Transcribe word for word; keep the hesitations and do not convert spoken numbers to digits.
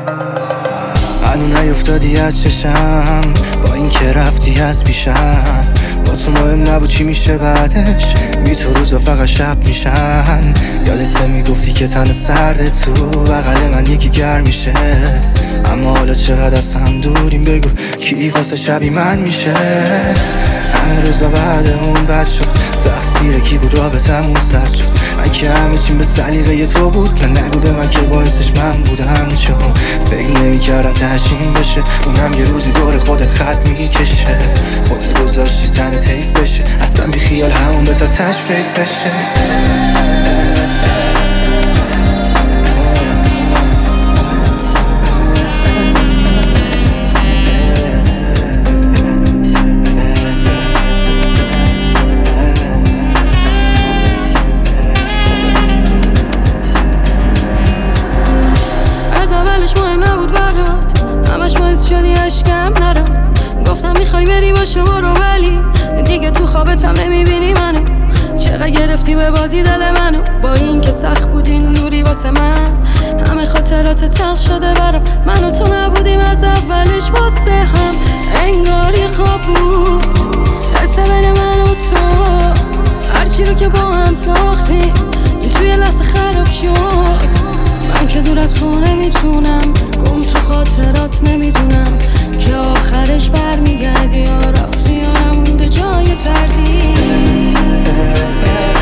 هنو نیفتادی از چشم با این که رفتی از پیشم. با تو مهم نبود چی میشه بعدش، بی تو روزا فقط شب میشن. یادت میگفتی که تن سرد تو بغل من یکی گرم میشه، اما حالا چقدر از هم دوریم بگو کی واسه شبی من میشه. همه روزا بعد اون بد شد، تقصیر کی بود رابطمون سرد شد. من که همه چیم به سلیقه تو بود، من نگو به من که باعثش من بودم، چون فکر نمی کردم تهشیم بشه. اونم یه روزی دور خودت خط میکشه، خودت گذاشتی تنت حیف بشه، اصلا بی خیال همون به تا تش فکر بشه. مهم نبود برات، همش باعث شدی اشکم نرا. گفتم میخوای بری باشه برو، ولی دیگه تو خوابتم نمیبینی منو. چقدر گرفتی به بازی دل منو، با این که سخت بود این دوری واسه من. همه خاطرات تلخ شده برام، من و تو نبودیم از اولش واسه هم. انگار یه خواب بود حس بین من و تو، هرچی رو که با هم ساختیم این توی لحظه خراب شد. من که دور از تو نمیتونم، گم تو خاطرات نمیدونم که آخرش برمیگردی یا رفتی یا نمونده جای تردید.